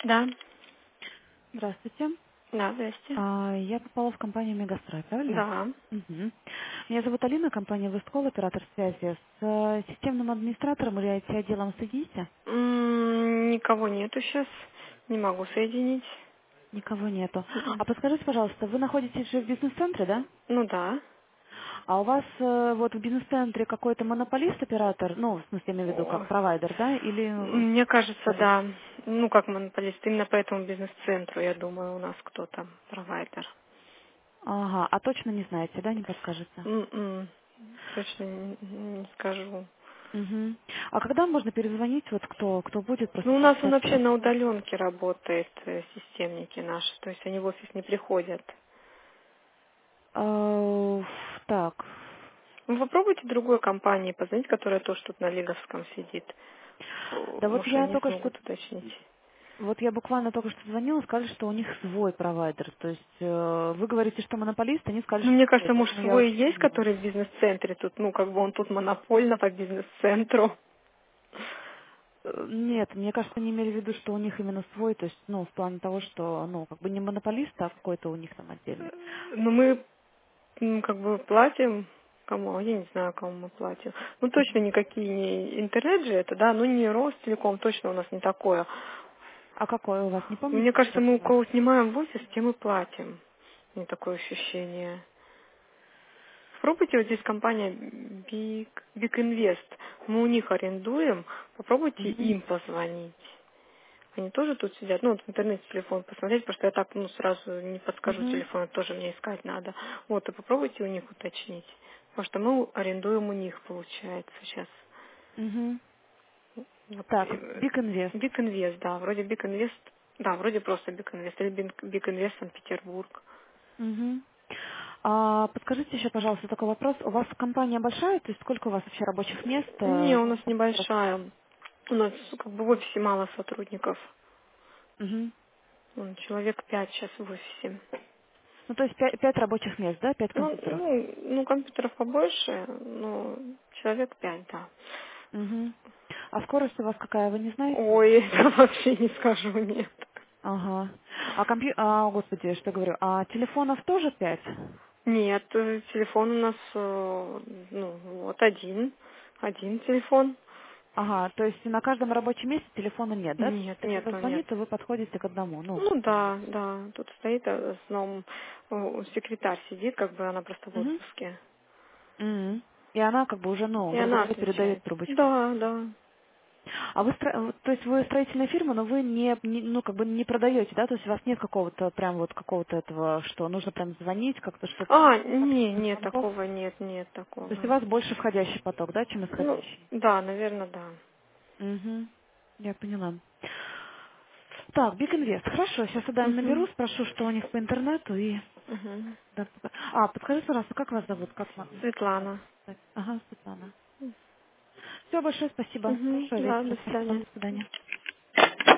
Да, Здравствуйте. да, здрасте. Я попала в компанию Мегастрой, правильно? Да. Мгм. Меня зовут Алина, компания Весткол, оператор связи. С системным администратором или IT-отделом соедините? Никого нету сейчас. Не могу соединить. Никого нету. Мгм. А подскажите, пожалуйста, вы находитесь же в бизнес-центре, да? Ну да. А у вас вот в бизнес-центре какой-то монополист-оператор, ну, в смысле, я имею в виду, как О, провайдер, да? Или... Мне кажется, да. Ну, как монополист, именно по этому бизнес-центру, я думаю, у нас кто-то провайдер. Ага, а точно не знаете, да, не подскажете? М-м. Точно не скажу. Угу. А когда можно перезвонить, вот кто будет, просто Ну, у нас он пообщаться? вообще на удаленке работает, системники наши. То есть они в офис не приходят. Э, Так. Ну, попробуйте другой компании позвонить, которая тоже тут на Лиговском сидит. Да вот Может, я они только что, смогут уточнить. вот я буквально только что звонила, сказали, что у них свой провайдер. То есть вы говорите, что монополист, они сказали, Ну, что мне свой, кажется, может, поэтому я свой есть, уточнила. который в бизнес-центре тут, ну, как бы он тут монопольно по бизнес-центру. Нет, мне кажется, они имели в виду, что у них именно свой, то есть, ну, в плане того, что, ну, как бы не монополист, а какой-то у них там отдельный. Но мы, как бы платим кому? Я не знаю, кому мы платим. Ну, точно Мгм. никакие не интернет же это, да, ну, не Ростелеком, точно у нас не такое. А какой у вас, не Мне помните кажется, сейчас мы у у вас? кого снимаем в офис, тем и платим. У меня такое ощущение. Попробуйте, вот здесь компания Big Invest. Мы у них арендуем. Попробуйте Мгм. им позвонить. Они тоже тут сидят. Ну, вот в интернете телефон посмотреть, потому что я так, ну, сразу не подскажу Мгм. телефон, тоже мне искать надо. Вот, и попробуйте у них уточнить. Потому что мы арендуем у них, получается, сейчас. Мгм. Так, Big Invest. Big Invest, да, вроде Big Invest, да, вроде просто Big Invest, или Big Invest Санкт-Петербург. Мгм. А подскажите еще, пожалуйста, такой вопрос. У вас компания большая, то есть сколько у вас вообще рабочих мест? Не, у Ну, нас небольшая. У нас как бы в офисе мало сотрудников. Мгм. Человек 5 сейчас в офисе. Ну, то есть пять рабочих мест, да? Пять Ну, компьютеров. ну, компьютеров побольше, но человек 5, да. Мгм. А скорость у вас какая, вы не знаете? Ой, я вообще не скажу, нет. Ага. Господи, что говорю? А телефонов тоже пять? Нет, телефон у нас, ну, вот один телефон. Ага, то есть на каждом рабочем месте телефона нет, да? Нет, Если нету, нет. зазвонит, то вы подходите к одному, ну, Ну примерно. да, да, тут стоит в основном секретарь сидит, как бы она просто в Угу. отпуске. И она как бы уже, ну, И грубо она говоря, передает отвечает. трубочку. Да, да. А вы, то есть вы строительная фирма, но вы ну, как бы не продаете, да? То есть у вас нет какого-то, прям вот какого-то этого, что нужно прям звонить, как-то что-то, Нет, звонков? такого нет То есть у такого. вас больше входящий поток, да, чем Ну, исходящий? да, наверное, да. Угу. Я поняла. Так, Big Invest. Хорошо, сейчас туда им Угу. наберу, спрошу, что у них по интернету и... Угу. Да, подскажите, пожалуйста, как вас зовут? Как вам? Светлана. Ага, Светлана. Все, большое спасибо. Угу. Хорошего Да, до вечера. Спасибо. свидания. До свидания.